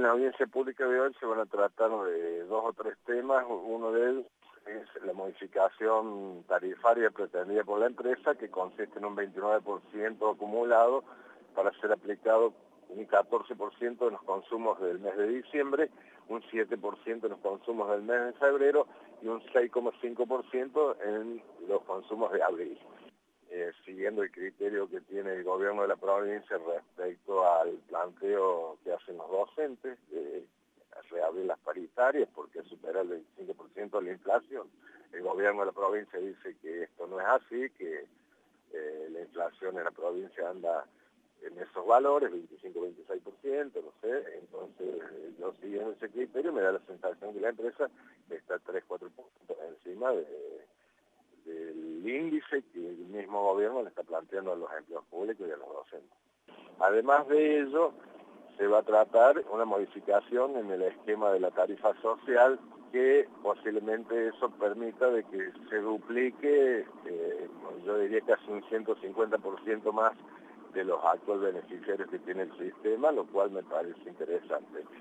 la audiencia pública de hoy se van a tratar de dos o tres temas. Uno de ellos es la modificación tarifaria pretendida por la empresa, que consiste en un 29% acumulado para ser aplicado un 14% en los consumos del mes de diciembre, un 7% en los consumos del mes de febrero y un 6,5% en los consumos de abril. Siguiendo el criterio que tiene el gobierno de la provincia respecto al planteo que hacen los docentes de reabrir las paritarias porque supera el 25% de la inflación. El gobierno de la provincia dice que esto no es así, que la inflación en la provincia anda en esos valores, 25-26%, no sé. Entonces yo siguiendo ese criterio me da la sensación que la empresa está 3-4 puntos encima del índice que el mismo gobierno le está planteando a los empleados públicos y a los docentes. Además de ello, se va a tratar una modificación en el esquema de la tarifa social que posiblemente eso permita de que se duplique, yo diría casi un 150% más de los actuales beneficiarios que tiene el sistema, lo cual me parece interesante.